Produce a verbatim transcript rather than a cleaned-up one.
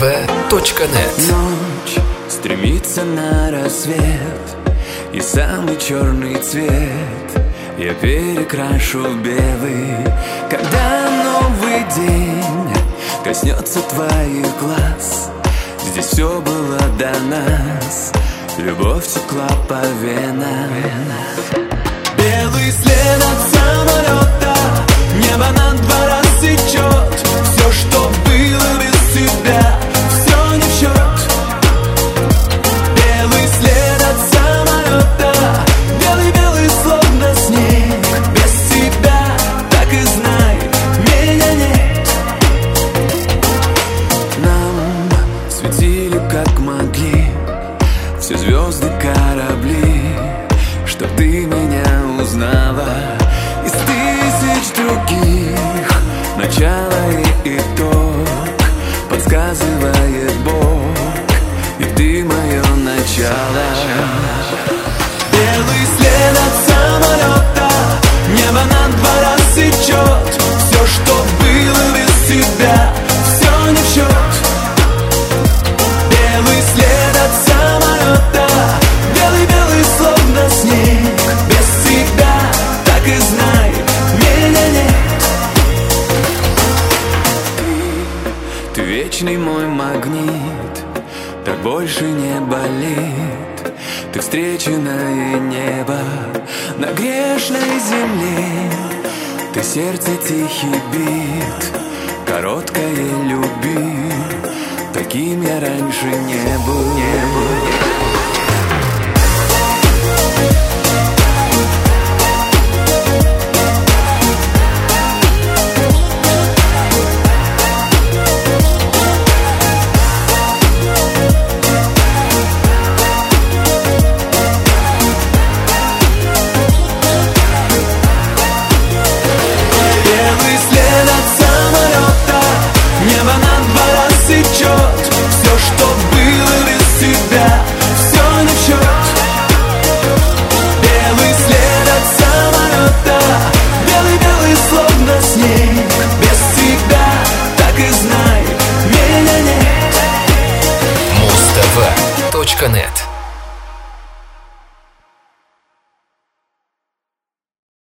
кафе точка нет. Ночь стремится на рассвет, и самый черный цвет я перекрашу в белый, когда новый день коснется твоих глаз. Здесь все было до нас, любовь текла по венам. Белый след от самолета, небо над два рассечет. Все, что было без тебя, все не в счет. Белый след от самолета, белый-белый, словно снег. Без тебя, так и знай, меня нет. Нам светили как могли все звезды, корабли, чтоб ты меня узнала из тысяч других. Начало и итог подсказывает Бог, и ты мое начало. Белый след от самолета, небо над два рассечет. Все, что было без тебя, все не в счет. Белый след от самолета, белый-белый, словно снег. Без тебя, так и знай, меня нет. Ты, ты вечный мой магнит, так больше не болит. Ты встреченное небо на грешной земле. Ты сердце тихий бит, короткая любви. Таким я раньше не был, не был.